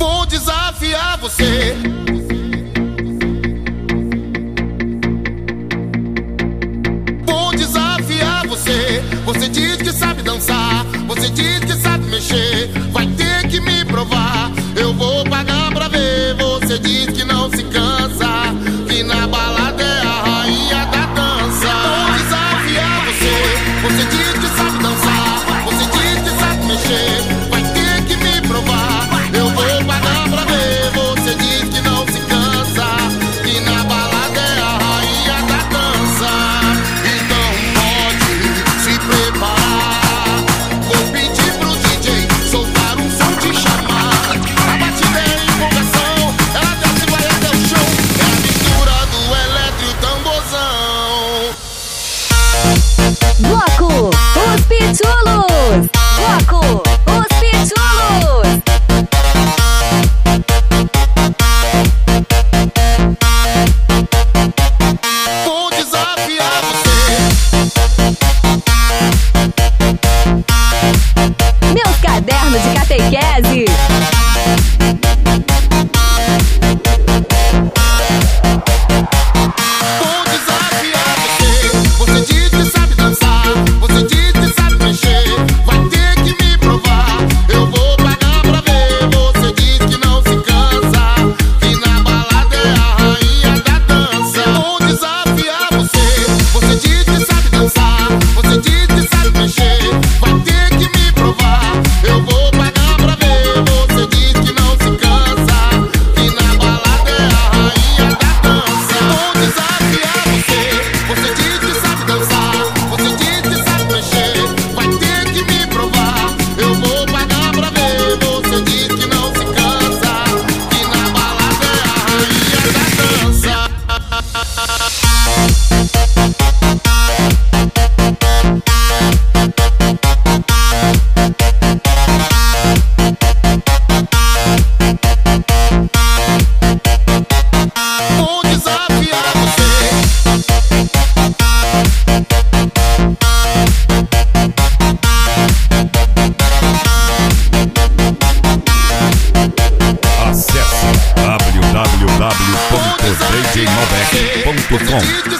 Vou desafiar você. Vou desafiar você. Você diz que sabe dançar, você diz que sabe mexer. Vai ter que me provar, eu vou pagar pra ver. Você diz que não se cansa, que na balada é a rainha da dança. Vou desafiar você. Você diz que sabe dançar, você diz que sabe mexer. Vai ter que me provar, eu vou pagar pra ver. Você diz que não se cansa, que na balada é a rainha da dança. Então pode se preparar. Vou pedir pro DJ soltar um som de chamar. A batida é empolgação, ela desce e vai até o chão. É a mistura do eletro e o tamborzão. Bloco Os Pitulos. Bloco Os Pitulos. Vou desafiar você. Meus cadernos de catequese. Vou desafiar você. Você diz que sabe dançar, você diz que sabe mexer. Vai ter que me provar, eu vou pagar pra ver. Você diz que não se cansa, que na balada é a rainha da dança. Vou desafiar você. Você diz que sabe dançar, você diz que sabe mexer. Vai ter que me provar, eu vou pagar pra ver. Você diz que não se cansa, que na balada é a rainha da dança. Vou desafiar você. Você diz que sabe dançar, você diz que sabe mexer. Vai ter que me provar, eu vou pagar pra ver. Você diz que não se cansa, que na balada é a rainha da dança. Vou desafiar você. Acesse www.djnovec.com.